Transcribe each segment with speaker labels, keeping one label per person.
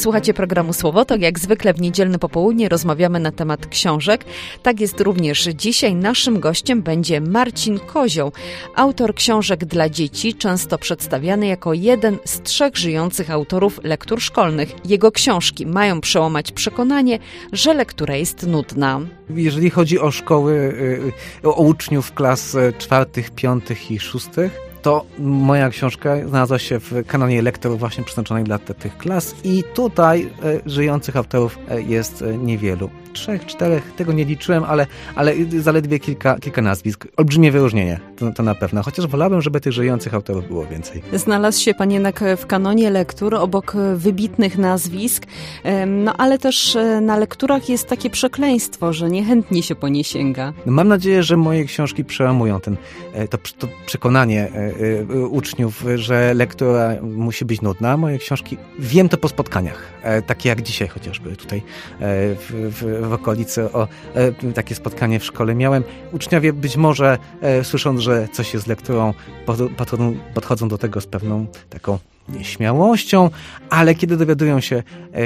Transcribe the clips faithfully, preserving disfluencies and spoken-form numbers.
Speaker 1: Słuchacie programu Słowotok. Jak zwykle w niedzielne popołudnie rozmawiamy na temat książek. Tak jest również dzisiaj. Naszym gościem będzie Marcin Kozioł, autor książek dla dzieci, często przedstawiany jako jeden z trzech żyjących autorów lektur szkolnych. Jego książki mają przełamać przekonanie, że lektura jest nudna.
Speaker 2: Jeżeli chodzi o szkoły, o uczniów klas czwartych, piątych i szóstych, to moja książka znalazła się w kanonie lektur właśnie przeznaczonej dla te, tych klas i tutaj e, żyjących autorów e, jest e, niewielu. Trzech, czterech, tego nie liczyłem, ale, ale zaledwie kilka, kilka nazwisk. Olbrzymie wyróżnienie, to, to na pewno. Chociaż wolałbym, żeby tych żyjących autorów było więcej.
Speaker 1: Znalazł się pan jednak w kanonie lektur obok wybitnych nazwisk, no ale też na lekturach jest takie przekleństwo, że niechętnie się po nie sięga.
Speaker 2: No, mam nadzieję, że moje książki przełamują ten, to, to przekonanie uczniów, że lektura musi być nudna. Moje książki, wiem to po spotkaniach, takie jak dzisiaj chociażby tutaj w, w w okolicy o e, takie spotkanie w szkole miałem. Uczniowie być może e, słysząc, że coś jest z lekturą, pod, podchodzą, podchodzą do tego z pewną taką nieśmiałością, ale kiedy dowiadują się, e,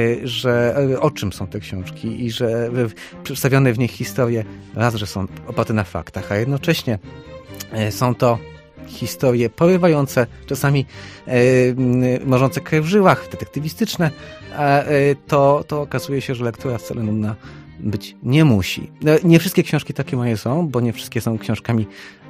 Speaker 2: że e, o czym są te książki i że e, przedstawione w nich historie, raz, że są oparte na faktach, a jednocześnie e, są to historie porywające, czasami e, morzące krew w żyłach, detektywistyczne, a, e, to, to okazuje się, że lektura wcale nudna być nie musi. Nie wszystkie książki takie moje są, bo nie wszystkie są książkami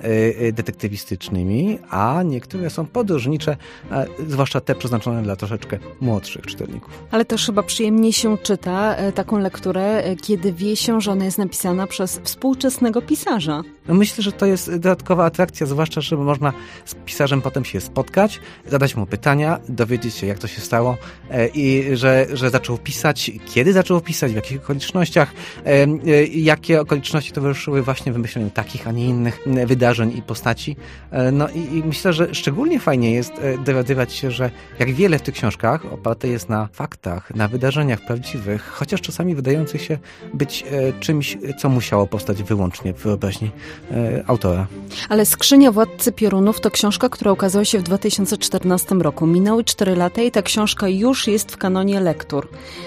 Speaker 2: e, detektywistycznymi, a niektóre są podróżnicze, e, zwłaszcza te przeznaczone dla troszeczkę młodszych czytelników.
Speaker 1: Ale też chyba przyjemnie się czyta e, taką lekturę, e, kiedy wie się, że ona jest napisana przez współczesnego pisarza.
Speaker 2: No myślę, że to jest dodatkowa atrakcja, zwłaszcza, że można z pisarzem potem się spotkać, zadać mu pytania, dowiedzieć się, jak to się stało e, i że, że zaczął pisać, kiedy zaczął pisać, w jakich okolicznościach, e, e, jakie okoliczności towarzyszyły właśnie wymyśleniu takich, a nie innych wydarzeń i postaci. E, no i, i myślę, że szczególnie fajnie jest e, dowiadywać się, że jak wiele w tych książkach oparte jest na faktach, na wydarzeniach prawdziwych, chociaż czasami wydających się być e, czymś, co musiało powstać wyłącznie w wyobraźni autora.
Speaker 1: Ale Skrzynia Władcy Piorunów to książka, która ukazała się w dwa tysiące czternastym roku. Minęły cztery lata i ta książka już jest w kanonie lektur.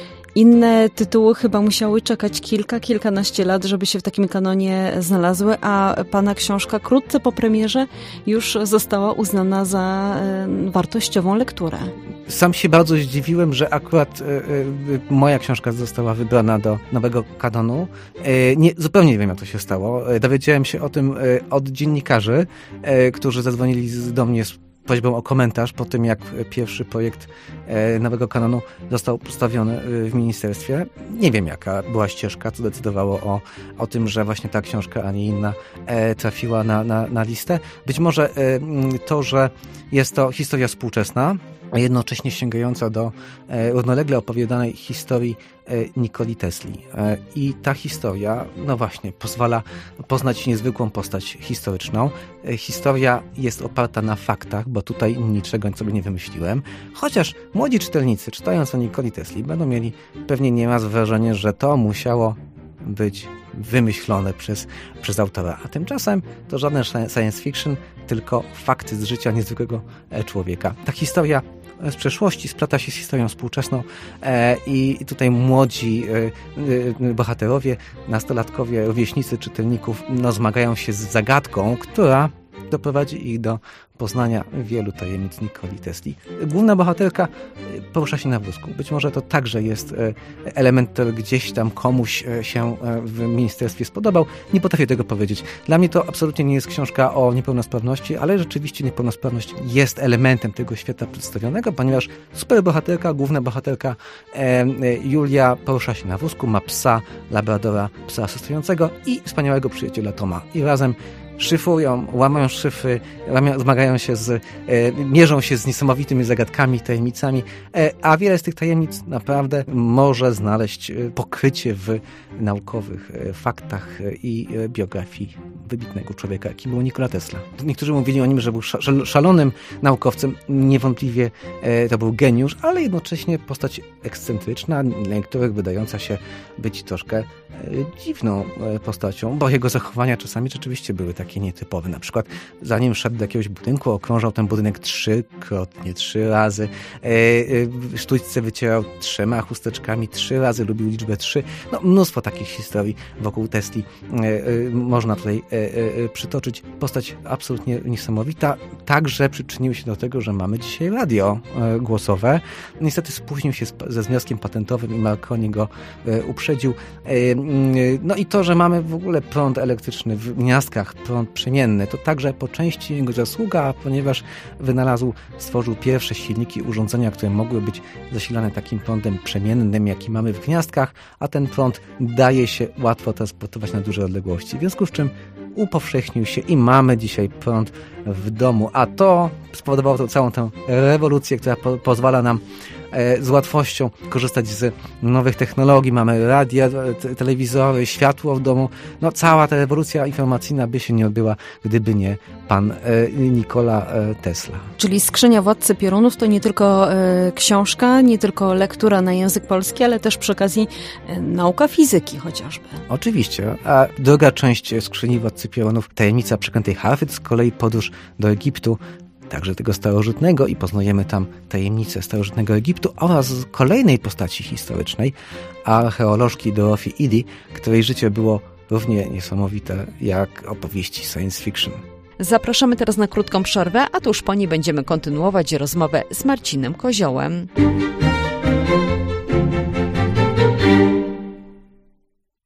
Speaker 1: Inne tytuły chyba musiały czekać kilka, kilkanaście lat, żeby się w takim kanonie znalazły, a pana książka wkrótce po premierze już została uznana za e, wartościową lekturę.
Speaker 2: Sam się bardzo zdziwiłem, że akurat e, e, moja książka została wybrana do nowego kanonu. E, nie, zupełnie nie wiem, jak to się stało. E, dowiedziałem się o tym e, od dziennikarzy, e, którzy zadzwonili z, do mnie z prośbą o komentarz po tym, jak pierwszy projekt e, nowego kanonu został przedstawiony w ministerstwie. Nie wiem, jaka była ścieżka, co decydowało o, o tym, że właśnie ta książka, a nie inna e, trafiła na, na, na listę. Być może e, to, że jest to historia współczesna, a jednocześnie sięgająca do e, równolegle opowiadanej historii e, Nikoli Tesli. E, I ta historia, no właśnie, pozwala poznać niezwykłą postać historyczną. E, historia jest oparta na faktach, bo tutaj niczego sobie nie wymyśliłem. Chociaż młodzi czytelnicy, czytając o Nikoli Tesli, będą mieli pewnie nieraz wrażenie, że to musiało być wymyślone przez, przez autora. A tymczasem to żaden science fiction, tylko fakty z życia niezwykłego człowieka. Ta historia z przeszłości splata się z historią współczesną e, i tutaj młodzi e, e, bohaterowie, nastolatkowie, rówieśnicy czytelników no, zmagają się z zagadką, która doprowadzi ich do poznania wielu tajemnic Nikoli Tesli. Główna bohaterka porusza się na wózku. Być może to także jest element, który gdzieś tam komuś się w ministerstwie spodobał. Nie potrafię tego powiedzieć. Dla mnie to absolutnie nie jest książka o niepełnosprawności, ale rzeczywiście niepełnosprawność jest elementem tego świata przedstawionego, ponieważ superbohaterka, główna bohaterka Julia porusza się na wózku, ma psa, labradora, psa asystującego i wspaniałego przyjaciela Toma. I razem szyfują, łamią szyfry, łamią, zmagają się z, e, mierzą się z niesamowitymi zagadkami, tajemnicami, e, a wiele z tych tajemnic naprawdę może znaleźć pokrycie w naukowych e, faktach i e, biografii wybitnego człowieka, jakim był Nikola Tesla. Niektórzy mówili o nim, że był szalonym naukowcem, niewątpliwie e, to był geniusz, ale jednocześnie postać ekscentryczna, dla niektórych wydająca się być troszkę e, dziwną e, postacią, bo jego zachowania czasami rzeczywiście były takie takie nietypowe. Na przykład zanim szedł do jakiegoś budynku, okrążał ten budynek trzykrotnie, trzy razy. E, e, sztućce wycierał trzema chusteczkami, trzy razy, lubił liczbę trzy. No, mnóstwo takich historii wokół Tesli e, e, można tutaj e, e, przytoczyć. Postać absolutnie niesamowita. Także przyczynił się do tego, że mamy dzisiaj radio e, głosowe. Niestety spóźnił się z, ze wnioskiem patentowym i Marconi go e, uprzedził. E, no i to, że mamy w ogóle prąd elektryczny w gniazdkach, prąd przemienny, to także po części jego zasługa, ponieważ wynalazł, stworzył pierwsze silniki, urządzenia, które mogły być zasilane takim prądem przemiennym, jaki mamy w gniazdkach, a ten prąd daje się łatwo transportować na duże odległości. W związku z czym upowszechnił się i mamy dzisiaj prąd w domu, a to spowodowało to całą tę rewolucję, która po, pozwala nam z łatwością korzystać z nowych technologii. Mamy radia, te, telewizory, światło w domu. No cała ta rewolucja informacyjna by się nie odbyła, gdyby nie pan e, Nikola e, Tesla.
Speaker 1: Czyli Skrzynia Władcy Piorunów to nie tylko e, książka, nie tylko lektura na język polski, ale też przy okazji e, nauka fizyki chociażby.
Speaker 2: Oczywiście. A druga część Skrzyni Władcy Piorunów, Tajemnica Przeklętej Harfy, z kolei podróż do Egiptu, także tego starożytnego, i poznajemy tam tajemnice starożytnego Egiptu oraz kolejnej postaci historycznej, archeolożki Dorothy Eady, której życie było równie niesamowite jak opowieści science fiction.
Speaker 1: Zapraszamy teraz na krótką przerwę, a tuż po niej będziemy kontynuować rozmowę z Marcinem Koziołem.